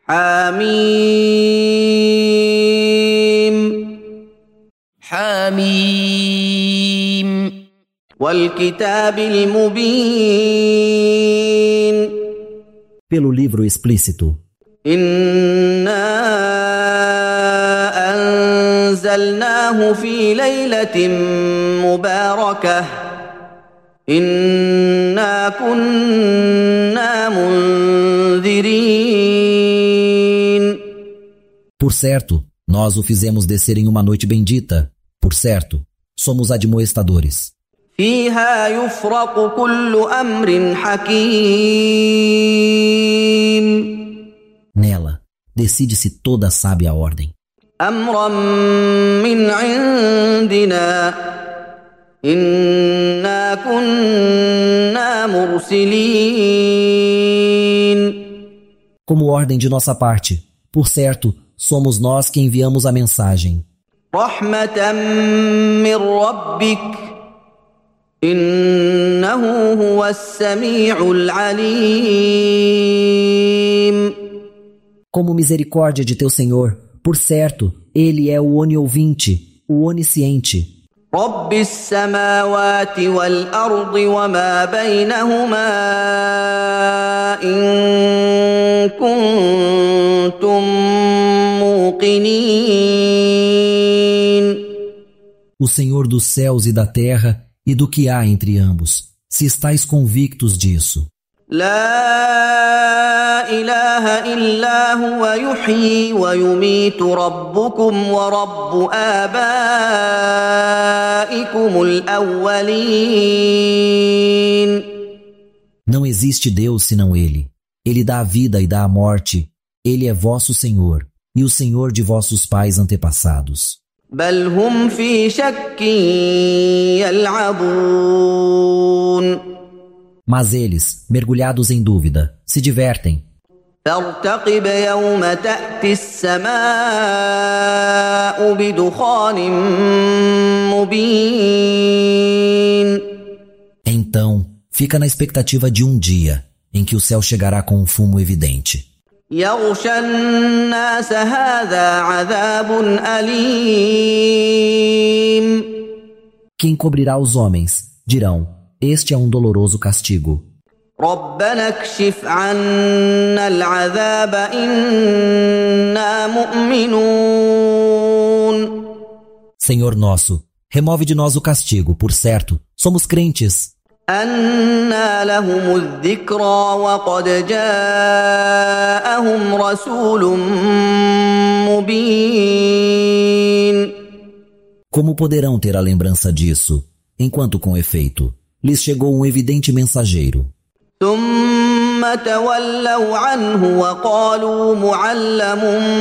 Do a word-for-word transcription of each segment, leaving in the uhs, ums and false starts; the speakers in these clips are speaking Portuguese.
حميم حميم والكتاب المبين Pelo livro explícito. إنا أنزلناه في ليلة مباركة إنا كنا منذرين. Por certo, nós o fizemos descer em uma noite bendita. Por certo, somos admoestadores. فيها يفرق كل أمر حكيم. Nela, decide-se toda a sábia ordem. أمرا من عندنا إنا كنا مرسلين. Como ordem de nossa parte, por certo, somos nós que enviamos a mensagem. رحمة من ربك إنه هو السميع العليم. Como misericórdia de teu Senhor, por certo, Ele é o oniovinte, o onisciente. رب السماوات والأرض وما بينهما إن كنتم موقنين. O Senhor dos céus e da terra e do que há entre ambos, se estáis convictos disso. لا إله إلا هو يحيي ويميت ربكم ورب آبائكم الأولين. Não existe Deus senão Ele. Ele dá a vida e dá a morte. Ele é vosso Senhor e o Senhor de vossos pais antepassados. بل هم في شك يلعبون. Mas eles, mergulhados em dúvida, se divertem. فارتقب يوم تأتي السماء بدخان مبين. Então, fica na expectativa de um dia em que o céu chegará com um fumo evidente. يغشى الناس هذا عذاب أليم. Que encobrirá os homens, dirão, este é um doloroso castigo. ربنا اكشف عنا العذاب إنا مؤمنون. Senhor nosso, remove de nós o castigo, por certo, somos crentes. أنى لهم الذكرى وقد جاءهم رسول مبين. Como poderão ter a lembrança disso, enquanto com efeito, lhes chegou um evidente mensageiro? ثم تولوا عنه وقالوا معلم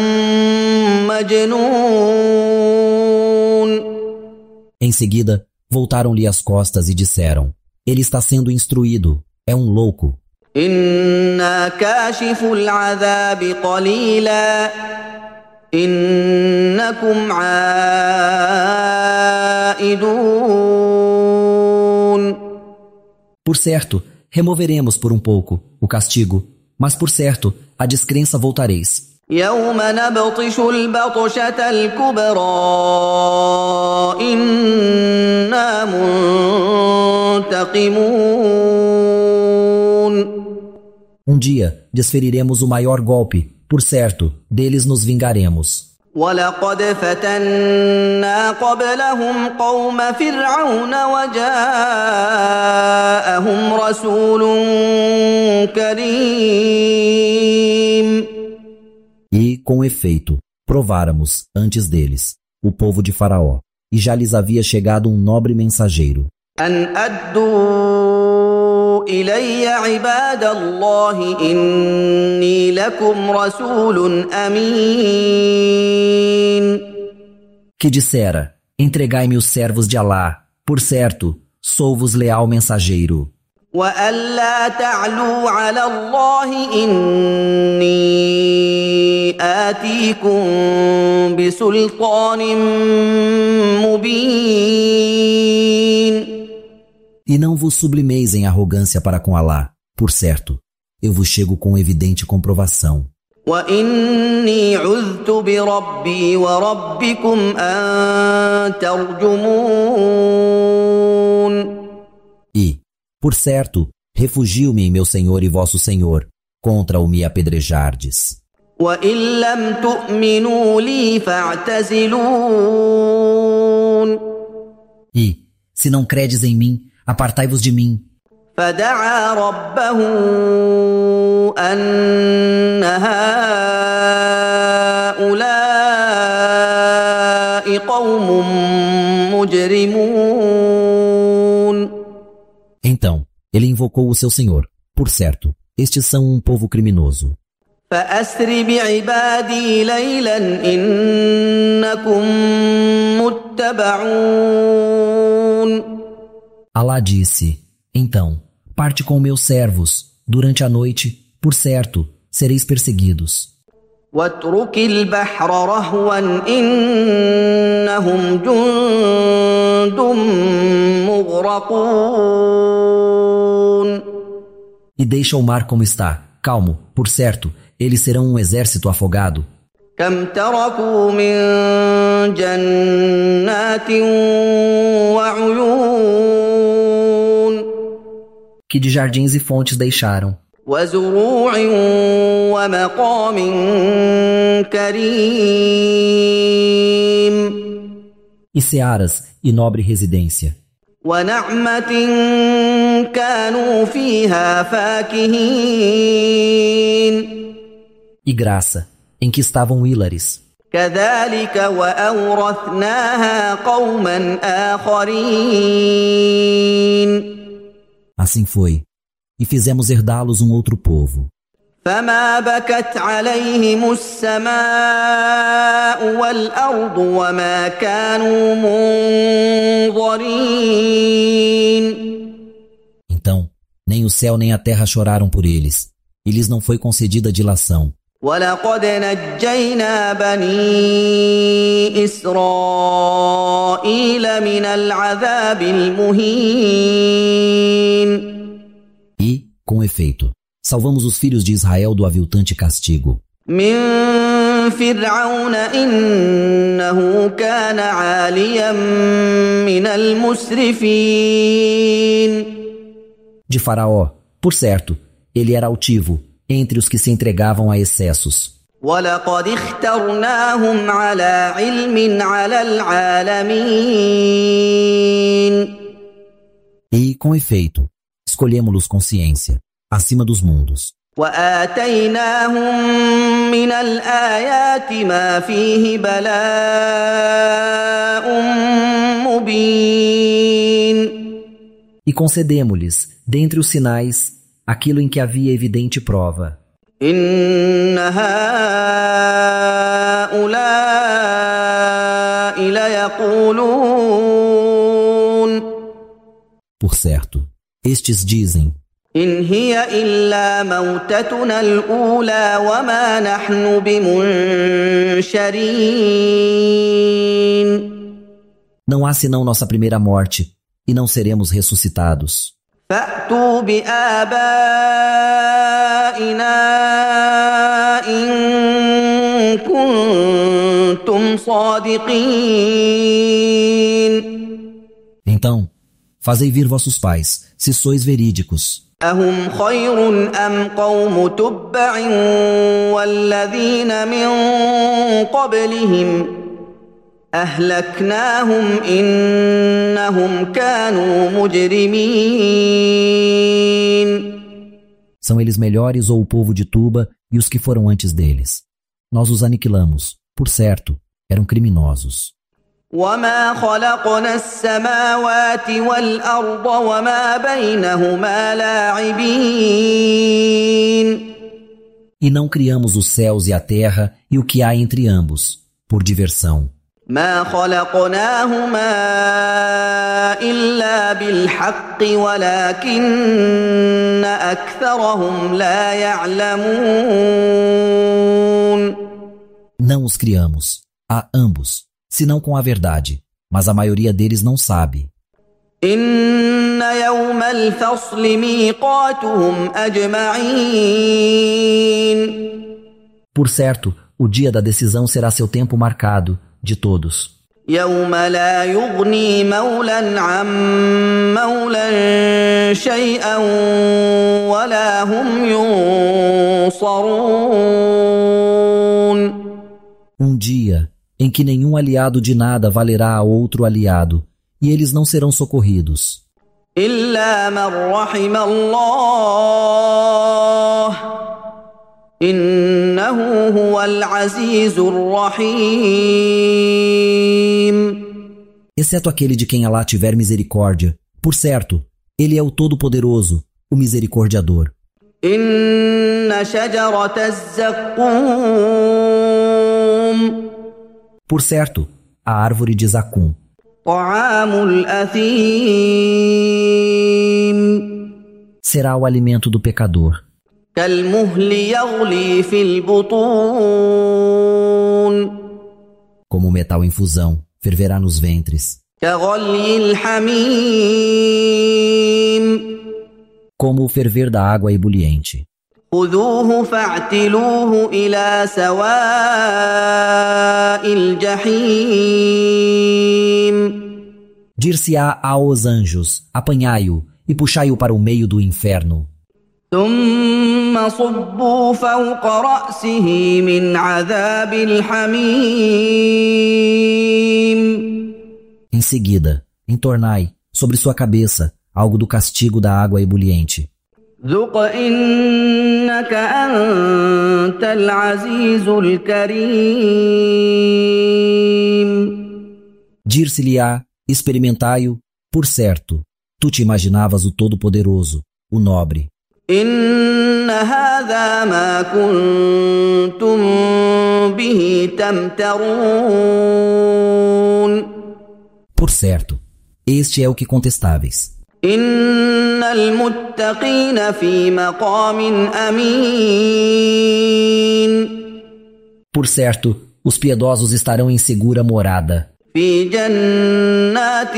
مجنون. Em seguida, voltaram-lhe as costas e disseram: ele está sendo instruído, é um louco. إنا كاشف العذاب قليلا إنكم عائدون. Por certo, removeremos por um pouco o castigo, mas por certo, a descrença voltareis. يوم نبطش البطشة الكبرى إنا منتقمون. Um dia desferiremos o maior golpe, por certo, deles nos vingaremos. ولقد فتنا قبلهم قوم فرعون وجاءهم رسول كريم. E, com efeito, prováramos, antes deles, o povo de Faraó, e já lhes havia chegado um nobre mensageiro. أن أدوا إلي عباد الله إني لكم رسول أمين. Que dissera, entregai-me os servos de Alá, por certo, sou-vos leal mensageiro. وألا تعلوا على الله إني آتيكم بسلطان مبين. E não vos sublimeis em arrogância para com Alá, por certo, eu vos chego com evidente comprovação. وإني عذت بربي وربكم أن ترجمون. E, por certo, refugio-me em meu Senhor e vosso Senhor, contra o me apedrejardes. وإن لم تؤمنوا لي فاعتزلون. E, se não credes em mim, apartai-vos de mim. فدعا ربه أن هؤلاء قوم مجرمون. Então, ele invocou o seu Senhor. Por certo, estes são um povo criminoso. فأسر بعبادي ليلا إنكم متبعون. Alá disse, então, parte com meus servos, durante a noite, por certo, sereis perseguidos. واترك البحر رهوا إنهم جند مغرقون. E deixa o mar como está, calmo, por certo, eles serão um exército afogado. كم تركوا من جنات وعيون. Que de jardins e fontes deixaram. وزروع ومقام كريم. E searas e nobre residência. ونعمة كانوا فيها فاكهين. E graça, em que estavam hilares. كذلك وأورثناها قوما آخرين. Assim foi. E fizemos herdá-los um outro povo. فما بكت عليهم السماء والأرض وما كانوا منظرين. Então, nem o céu nem a terra choraram por eles, e lhes não foi concedida dilação. ولقد نجينا بني إسرائيل من العذاب المهين. E, com efeito, salvamos os filhos de Israel do aviltante castigo. من فرعون إنه كان عاليا من المسرفين. De Faraó, por certo, ele era altivo, entre os que se entregavam a excessos. ولقد اخترناهم على علم على العالمين. E, com efeito, escolhemos-los com ciência, acima dos mundos. وآتيناهم من الآيات ما فيه بلاء مبين. E concedemos-lhes, dentre os sinais, aquilo em que havia evidente prova. إن هؤلاء ليقولون. Por certo, estes dizem: إن هي إلا موتتنا الأولى وما نحن بمنشرين. Não há senão nossa primeira morte, e não seremos ressuscitados. فأتوا بآبائنا إن كنتم صادقين. Então, fazei vir vossos pais, se sois verídicos. أهم خير أم قوم تبع والذين من قبلهم أهلكناهم إنهم كانوا مجرمين. São eles melhores ou o povo de Tuba e os que foram antes deles? Nós os aniquilamos, por certo, eram criminosos. وما خلقنا السماوات والأرض وما بينهما لاعبين. E não criamos os céus e a terra e o que há entre ambos, por diversão. ما خلقناهما إلا بالحق ولكن أكثرهم لا يعلمون. Não os criamos, a ambos, senão com a verdade, mas a maioria deles não sabe. إن يوم الفصل ميقاتهم أجمعين. Por certo, o dia da decisão será seu tempo marcado, de todos. يوم لا يغني مولى عن مولى شيئا ولا هم ينصرون. Um dia em que nenhum aliado de nada valerá a outro aliado, e eles não serão socorridos. إلا من رحم الله إنه هو العزيز الرحيم. Exceto aquele de quem Alá tiver misericórdia. Por certo, ele é o Todo-Poderoso, o Misericordiador. إن شجرة الزقوم Por certo, a árvore de Zacum, طعام الأثيم será o alimento do pecador, كالمهل يغلي في البطون como metal em fusão, ferverá nos ventres, كغلي الحميم como o ferver da água ebuliente. خذوه فاعتلوه إلى سواء الجحيم. Dir-se-á aos anjos, apanhai-o e puxai-o para o meio do inferno. ثم صبوا فوق رأسه من عذاب الحميم. Em seguida, entornai sobre sua cabeça algo do castigo da água ebuliente. ذق إنك أنت العزيز الكريم. Dir-se-lhe-á, experimentai-o, por certo, tu te imaginavas o Todo-Poderoso, o Nobre. إن هذا ما كنتم به تمترون. Por certo, este é o que contestáveis. إن المتقين في مقام أمين. Por certo, os piedosos estarão em segura morada, في جنات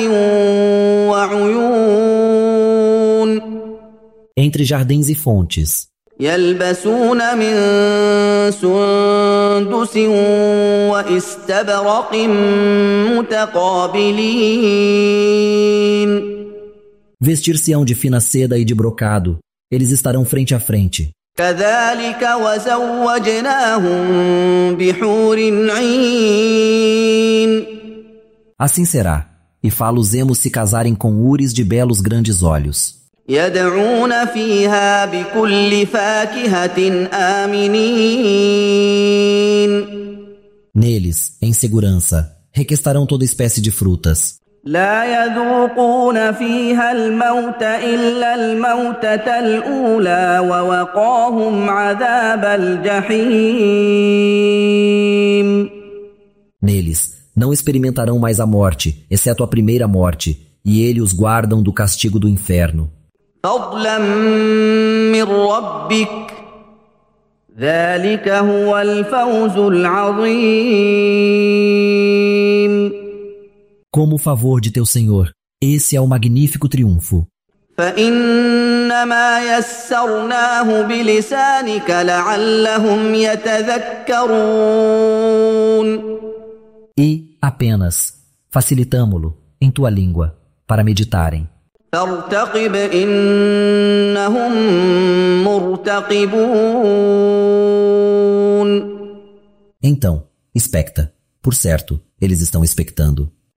وعيون. entre jardins e fontes, يلبسون من سندس واستبرق متقابلين. vestir-se-ão de fina seda e de brocado, eles estarão frente a frente. كذلك وزوجناهم بحور عين. Assim será, e fá-los-emos se casarem com hures de belos grandes olhos. يدعون فيها بكل فاكهة آمنين. Neles, em segurança, requestarão toda espécie de frutas. لا يذوقون فيها الموت إلا الموتة الأولى ووقاهم عذاب الجحيم. Neles, não experimentarão mais a morte, exceto a primeira morte, e ele os guardam do castigo do inferno. فضلا من ربك ذلك هو الفوز العظيم. Como o favor de teu Senhor, esse é o magnífico triunfo. فإنما يسرناه بلسانك لعلهم يتذكرون. E, apenas, facilitamo-lo em tua língua, para meditarem. فارتقب إنهم مرتقبون. Então, expecta. Por certo, eles estão expectando.